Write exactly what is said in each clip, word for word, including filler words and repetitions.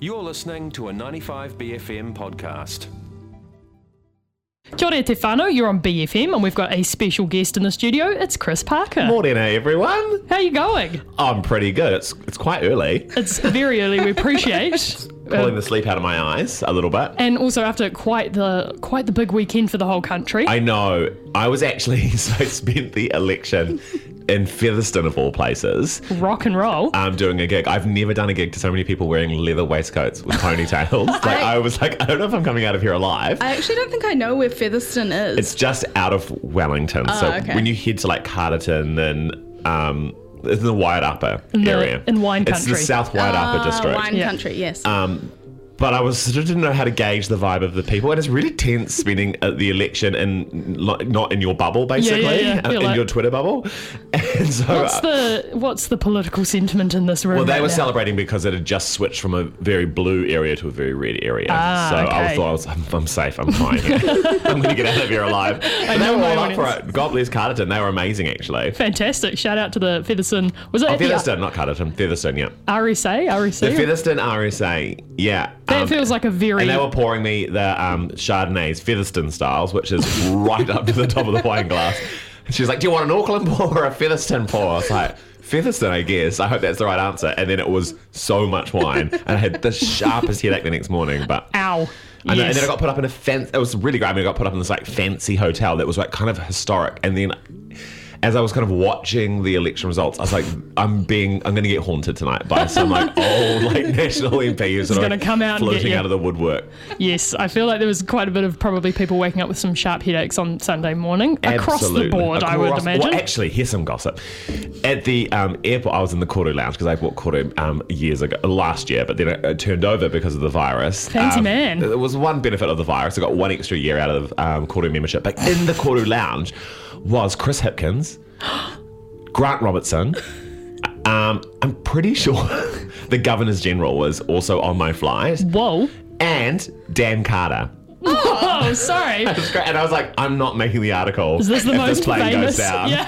You're listening to a ninety-five B F M podcast. Kia ora te whānau, you're on B F M and we've got a special guest in the studio. It's Chris Parker. Morning, everyone. How are you going? I'm pretty good. It's it's quite early. It's very early, we appreciate. Pulling Um, the sleep out of my eyes a little bit. and also after quite the quite the big weekend for the whole country. I know. I was actually, so I spent the election in Featherston of all places. Rock and roll. Um, doing a gig. I've never done a gig to so many people wearing leather waistcoats with ponytails. like I, I- was like, I don't know if I'm coming out of here alive. I actually don't think I know where Featherston is. It's just out of Wellington. Oh, so okay. when you head to like Carterton and um, it's in the Wairarapa In the- area. in wine It's the country. South Wairarapa Ah, district. Wine Yeah. country, yes. Um, but I was sort of didn't know how to gauge the vibe of the people, and it's really tense spending uh, the election in lo- not in your bubble, basically, Yeah, yeah, yeah. uh, Feel in like- your Twitter bubble. And so, What's uh, the what's the political sentiment in this room? well, they right were now? celebrating because it had just switched from a very blue area to a very red area. Ah, so I okay. thought I was, I'm, I'm safe, I'm fine here. I'm going to get out of here alive. But they know were my all up for audience. it. God bless Carterton. They were amazing, actually. Fantastic. Shout out to the Featherston. Was it Oh, at the Featherston, not Carterton. Featherston, yeah. R S A? R S A? The Featherston R S A, yeah. That Um, feels like a very... And they were pouring me the um, Chardonnays, Featherston styles, which is right up to the top of the wine glass. And she was like, do you want an Auckland pour or a Featherston pour? I was like, Featherston, I guess. I hope that's the right answer. And then it was so much wine. And I had the sharpest headache the next morning. But Ow. I know, Yes. and then I got put up in a fancy, it was really great. I mean, I got put up in this like fancy hotel that was like kind of historic. And then as I was kind of watching the election results, I was like, I'm being, I'm going to get haunted tonight by some like old like national M P who's sort gonna of come out and get floating you. out of the woodwork. Yes, I feel like there was quite a bit of probably people waking up with some sharp headaches on Sunday morning. Across Absolutely. the board, I would Across- imagine. Well, actually, here's some gossip. At the um, airport, I was in the Koru Lounge because I bought Koru um, years ago, last year, but then it, it turned over because of the virus. Fancy Um, man. There was one benefit of the virus. I got one extra year out of um, Koru membership. But in the Koru Lounge was Chris Hipkins, Grant Robertson. Um, I'm pretty sure the Governors General was also on my flight, Whoa. and Dan Carter. Oh, sorry. It was great. And I was like, I'm not making the article. Is this the if most this plane famous? goes down. Yeah.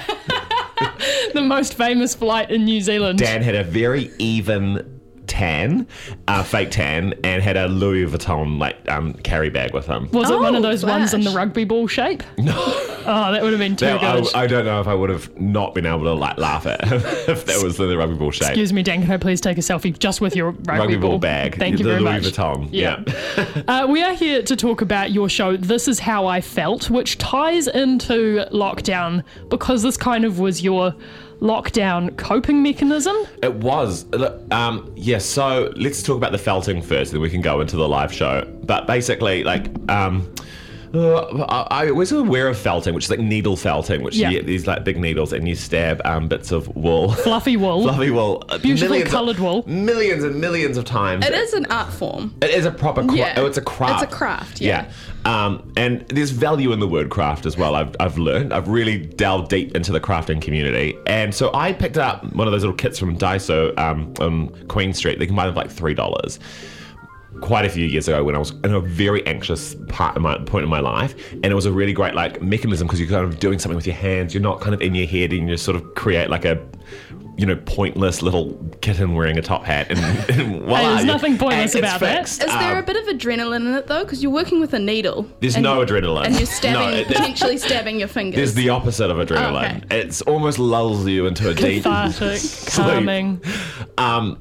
The most famous flight in New Zealand. Dan had a very even tan, uh, fake tan, and had a Louis Vuitton like um, carry bag with him. Was it one of Oh, those ones in the flash. rugby ball shape? No. Oh, that would have been too Now, good. I, I don't know if I would have not been able to like laugh at if that was the rugby ball shape. Excuse me, Dan, can I please take a selfie just with your rugby, Rugby ball bag. Thank you the very Louis much. Vuitton. Yeah. Yeah. Uh, we are here to talk about your show, This Is How I Felt, which ties into lockdown because this kind of was your lockdown coping mechanism. It was. Look, Um, yeah, so let's talk about the felting first, then we can go into the live show. But basically, like, um, uh, I, I was aware of felting, which is like needle felting, which Yeah. you get these like big needles and you stab um, bits of wool. Fluffy wool. Fluffy wool. uh, Beautifully millions of- coloured wool. Millions and millions of times. it is an art form. It is a proper craft. Yeah. Oh, it's a craft. It's a craft, yeah. Um, and there's value in the word craft as well, I've, I've learned. I've really delved deep into the crafting community. And so I picked up one of those little kits from Daiso um, on Queen Street. They can buy them for like three dollars. Quite a few years ago when I was in a very anxious part of my point in my life, and it was a really great like mechanism because you're kind of doing something with your hands. You're not kind of in your head, and you sort of create like a, you know, pointless little kitten wearing a top hat, and, and voila, Hey, there's you- nothing pointless and it's about that. fixed. Is there Um, a bit of adrenaline in it though? Because you're working with a needle. There's and no you- adrenaline. And you're stabbing, No, it- potentially stabbing your fingers. There's the opposite of adrenaline. Oh, okay. It's almost lulls you into a deep Cathartic, sleep. calming. Um,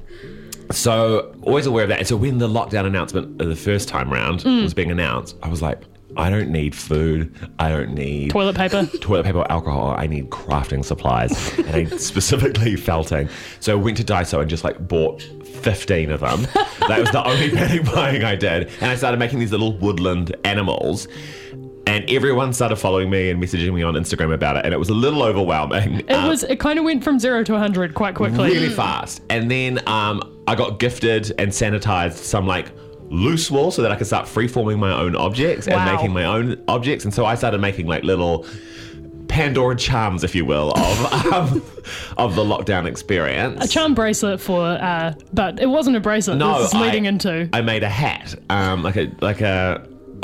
so always aware of that. And so when the lockdown announcement uh, the first time round Mm. was being announced, I was like, I don't need food. I don't need Toilet paper. toilet paper or alcohol. I need crafting supplies, and I specifically felting. So I went to Daiso and just like bought fifteen of them. That was the only panic buying I did, and I started making these little woodland animals. And everyone started following me and messaging me on Instagram about it, and it was a little overwhelming. It was. It kind of went from zero to a hundred quite quickly. really fast. And then um, I got gifted and sanitized some like loose wool so that I could start freeforming my own objects Wow. and making my own objects. And so I started making like little Pandora charms, if you will, of um, of the lockdown experience. A charm bracelet for, uh, but it wasn't a bracelet. No, this is leading I, into. I made a hat, um, like a like a.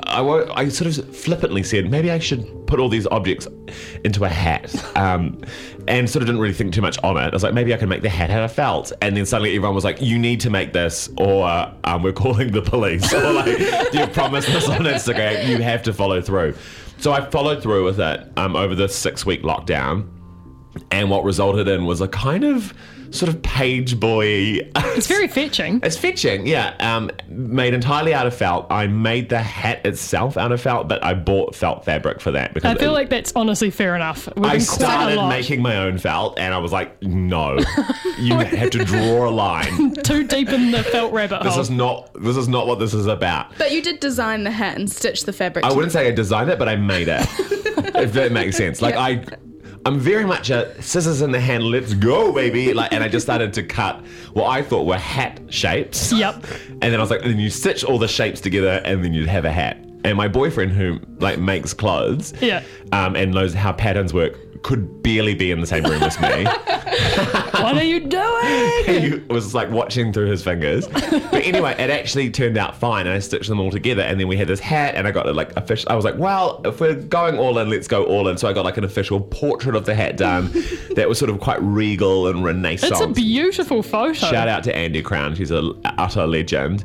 I, wa- I sort of flippantly said, maybe I should put all these objects into a hat. Um, and sort of didn't really think too much on it. I was like, maybe I can make the hat out of felt. And then suddenly everyone was like, you need to make this or um, we're calling the police. Or like, you promised this on Instagram, you have to follow through. So I followed through with it um, over the six-week lockdown. And what resulted in was a kind of sort of page boy. It's very fetching. It's fetching, yeah. Um, made entirely out of felt. I made the hat itself out of felt, but I bought felt fabric for that because I feel it, like that's honestly fair enough. We've I been quite a started lot. making my own felt, and I was like, no, you have to draw a line. Too deep in the felt rabbit This hole. is not. This is not what this is about. But you did design the hat and stitch the fabric. I to wouldn't say I designed it, but I made it. If that makes sense. Like Yeah. I. I'm very much a scissors in the hand, let's go, baby. Like, and I just started to cut what I thought were hat shapes. Yep. And then I was like, and then you stitch all the shapes together, and then you'd have a hat. And my boyfriend, who like makes clothes, Yeah. um, and knows how patterns work, could barely be in the same room as me. What are you doing? He was like watching through his fingers. But anyway, it actually turned out fine, and I stitched them all together. And then we had this hat, and I got it like official. I was like, well, if we're going all in, let's go all in. So I got like an official portrait of the hat done that was sort of quite regal and Renaissance. It's a beautiful photo. Shout out to Andy Crown, she's an utter legend.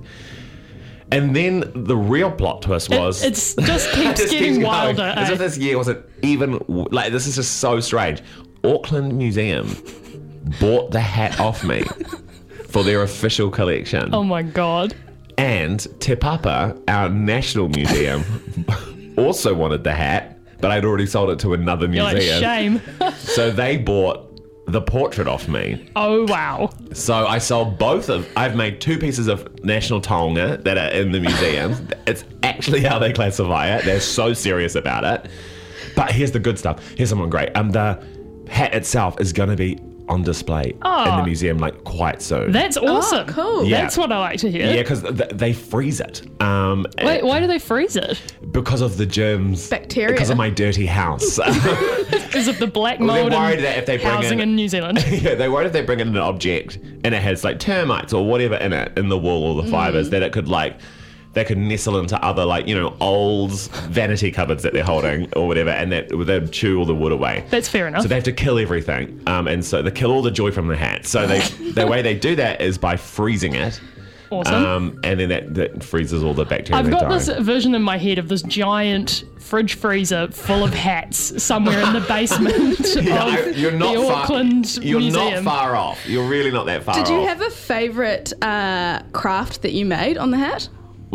And then the real plot twist It- was it's just keeps It getting going. wilder. As eh? if this year wasn't even like this is just so strange. Auckland Museum bought the hat off me for their official collection. Oh my god. And Te Papa, our national museum, also wanted the hat, but I'd already sold it to another You're like, museum. shame. So they bought the portrait off me. Oh wow. So I sold both of. I've made two pieces of national taonga that are in the museum. It's actually how they classify it. They're so serious about it. But here's the good stuff. Here's someone great. Um, the hat itself is going to be on display in Oh. the museum like quite soon. That's awesome. cool. Yeah. That's what I like to hear. yeah, because th- they freeze it. Um, Wait, why do they freeze it? because of the germs. Bacteria. Because of my dirty house. Because of the black Well, they're mold worried and that if they bring housing in- in New Zealand. Yeah, they worried if they bring in an object and it has like termites or whatever in it, in the wool or the fibers, that it could like, they could nestle into other like, you know, old vanity cupboards that they're holding or whatever, and that they'd chew all the wood away. That's fair enough. So they have to kill everything, um, and so they kill all the joy from the hat. So they, the way they do that is by freezing it, Awesome. um, and then that, that freezes all the bacteria. I've and they got die. this vision in my head of this giant fridge freezer full of hats somewhere in the basement Yeah, I- of you're not the far, Auckland You're Museum. not far off. You're really not that far Did off. you have a favourite uh, craft that you made on the hat?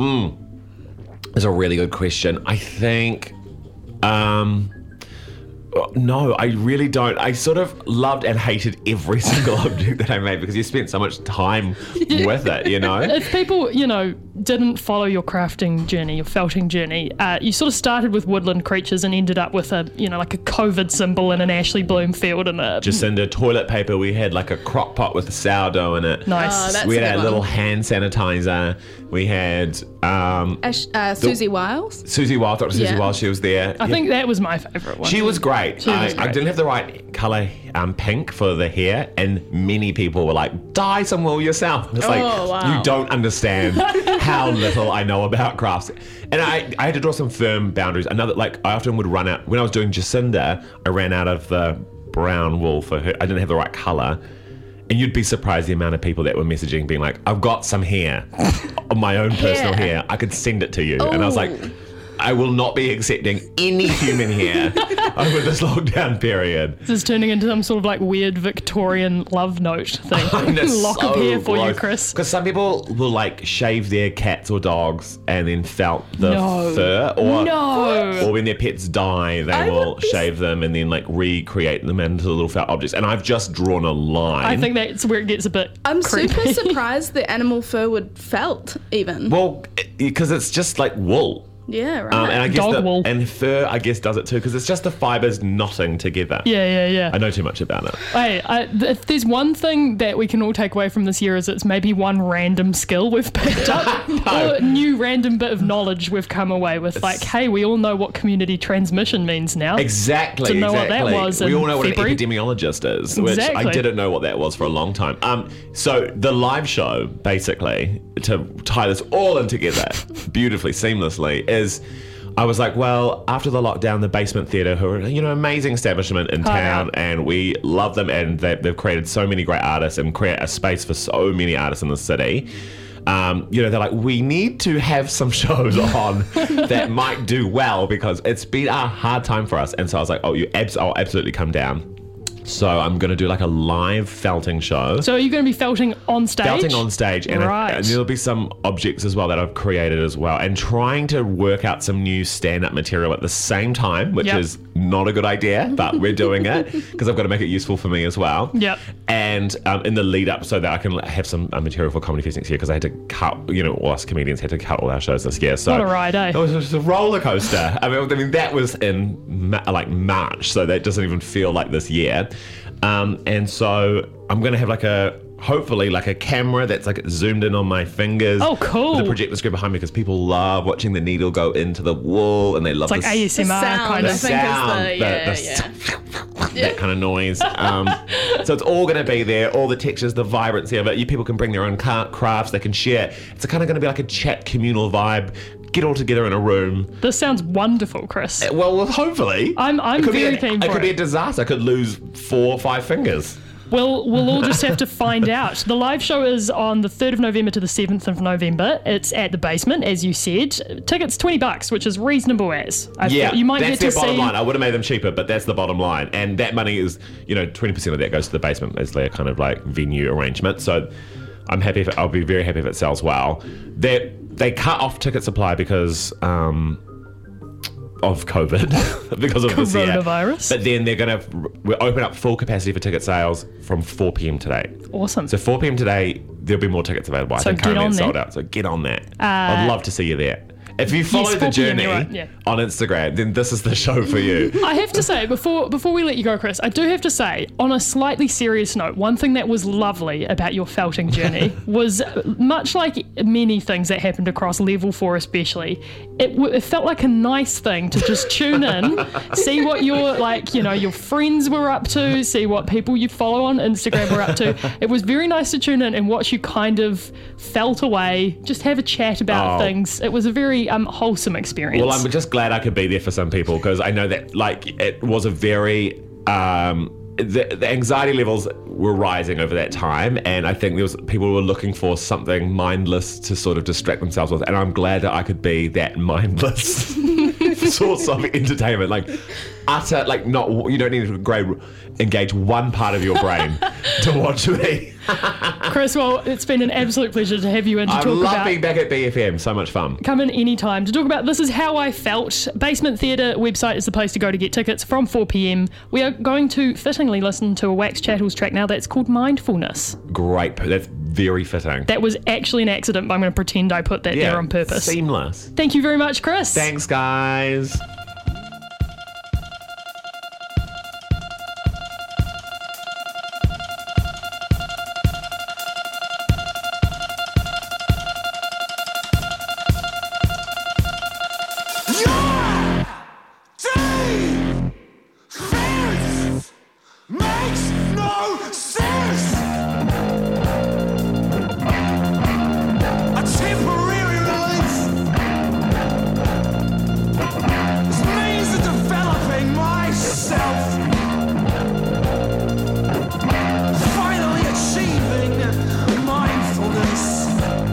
That's a really good question. I think, um, no, I really don't. I sort of loved and hated every single object that I made because you spent so much time with it, you know? If people, you know, didn't follow your crafting journey, your felting journey, uh, you sort of started with woodland creatures and ended up with a, you know, like a COVID symbol and an Ashley Bloom field and a Jacinda toilet paper. We had like a crock pot with sourdough in it. nice. Oh, that's we a had good a one. little hand sanitizer. We had um, Ash, uh, Susie Wiles. Susie Wild, Doctor Susie Yeah. Wild. She was there. I think that was my favourite one. She was great. She I, was I great. didn't have the right colour um, pink for the hair, and many people were like, dye some wool yourself. And it's like, Oh, wow. you don't understand how little I know about crafts. And I, I had to draw some firm boundaries. Another, like, I often would run out, when I was doing Jacinda, I ran out of the brown wool for her. I didn't have the right colour. And you'd be surprised the amount of people that were messaging being like, I've got some hair, of my own personal Hair. hair. I could send it to you. And I was like, Oh. I will not be accepting any human hair over this lockdown period. This is turning into some sort of like weird Victorian love note thing. And it's Lock of so hair for you, gross. Chris. Because some people will like shave their cats or dogs and then felt the No. fur, or No. or when their pets die, they I will would be- shave them and then like recreate them into little felt objects. And I've just drawn a line. I think that's where it gets a bit I'm creepy. super surprised that animal fur would felt even. well, because it's just like wool. yeah, right. Um, and I guess Dog the, wool. and fur, I guess, does it too because it's just the fibers knotting together. Yeah, yeah, yeah. I know too much about it. Hey, I, th- if there's one thing that we can all take away from this year is it's maybe one random skill we've picked up or a new random bit of knowledge we've come away with. Like, hey, we all know what community transmission means now. Exactly. To know what that exactly. was We in all know what February. an epidemiologist is, which I Exactly. didn't know what that was for a long time. Um, so the live show, basically, to tie this all in together beautifully, seamlessly, is I was like, well, after the lockdown, the Basement Theatre, who are, you know, amazing establishment in Oh, town, yeah. and we love them, and they, they've created so many great artists and create a space for so many artists in the city. Um, you know, they're like, we need to have some shows on that might do well because it's been a hard time for us. And so I was like, oh, you abs- I'll absolutely come down. So I'm going to do like a live felting show. So are you going to be felting on stage? Felting on stage, and, Right. and there'll be some objects as well that I've created as well, and trying to work out some new stand-up material at the same time, which Yep. is not a good idea, but we're doing it because I've got to make it useful for me as well. Yep. And um, in the lead up, so that I can have some uh, material for Comedy Fest next year, because I had to cut, you know, all us comedians had to cut all our shows this year. So What a ride, eh? It was just a roller coaster. I mean, I mean that was in ma- like March, so that doesn't even feel like this year. Um, and so I'm going to have like a, hopefully like a camera that's like zoomed in on my fingers. Oh, cool. The projector screen behind me, because people love watching the needle go into the wool, and they love It's like the A S M R The sound, kind I of. think. sound, is the- yeah, the- that kind of noise. Um, so it's all going to be there, all the textures, the vibrancy of it. You people can bring their own car- crafts, they can share. It's kind of going to be like a chat communal vibe. Get all together in a room. This sounds wonderful, Chris. Well, hopefully. I'm- I'm It could be very a- keen It for could be it. a disaster. I could lose four or five fingers. We'll, we'll all just have to find out. The live show is on the third of November to the seventh of November. It's at the Basement, as you said. Tickets twenty bucks, which is reasonable as. I Yeah, thought you might that's get to their bottom see. line. I would have made them cheaper, but that's the bottom line. And that money is, you know, twenty percent of that goes to the Basement as their kind of like venue arrangement. So I'm happy. If, I'll be very happy if it sells well. They they cut off ticket supply because um, of COVID, because of this year. Coronavirus. But then they're going to we open up full capacity for ticket sales from four p.m. today. Awesome. So four p.m. today, there'll be more tickets available. I So think get currently on it's sold there. out. So get on that. I'd love to see you there. If you follow Yes, the four p.m., journey you're right, yeah. on Instagram, then this is the show for you. I have to say, before before we let you go, Chris, I do have to say, on a slightly serious note, one thing that was lovely about your felting journey was, much like many things that happened across Level four especially, it, w- it felt like a nice thing to just tune in, see what your, like, you know, your friends were up to, see what people you follow on Instagram were up to. It was very nice to tune in and watch you kind of felt away, just have a chat about Oh. things. It was a very um, wholesome experience. Well, I'm just glad I could be there for some people, because I know that like it was a very um, the, the anxiety levels were rising over that time, and I think there was people were looking for something mindless to sort of distract themselves with, and I'm glad that I could be that mindless source of entertainment, like utter like not you don't need to grade, engage one part of your brain to watch me. Chris, well, it's been an absolute pleasure to have you in to I talk love about. being back at B F M. So much fun. Come in anytime to talk about This Is How I Felt. Basement Theatre website is the place to go to get tickets from four p.m. We are going to fittingly listen to a Wax Chattels track now that's called Mindfulness. Great. That's very fitting. That was actually an accident, but I'm going to pretend I put that there on purpose. Seamless. Thank you very much, Chris. Thanks, guys. Makes no sense. A temporary relief. This means of developing myself. Finally achieving mindfulness.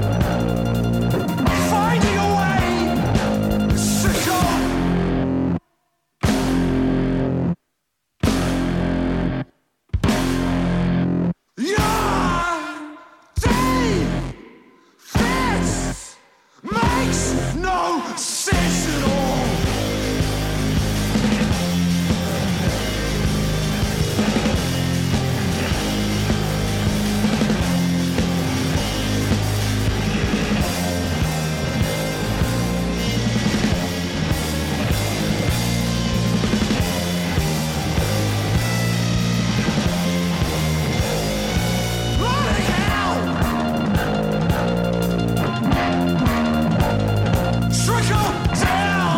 Finding a way to go. Your defense makes no sense at all. Bloody hell! Trickle down!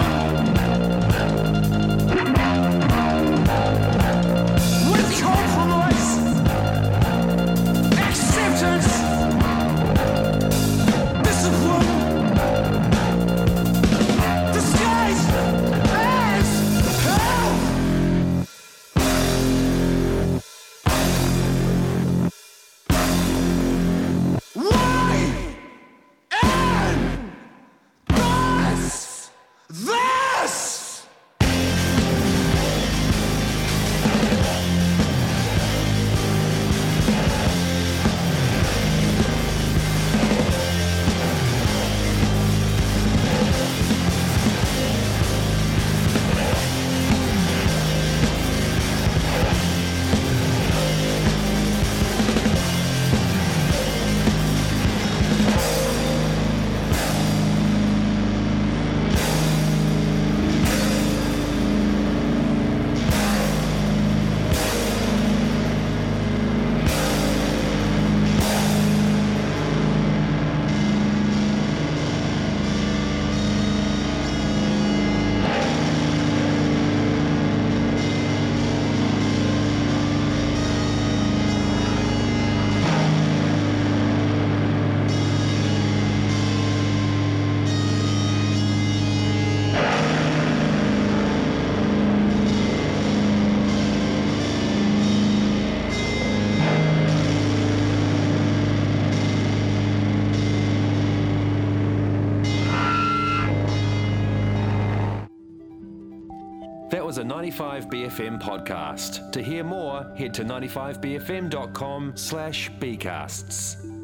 was a ninety-five B F M podcast. To hear more, head to ninety-five b f m dot com slash bcasts.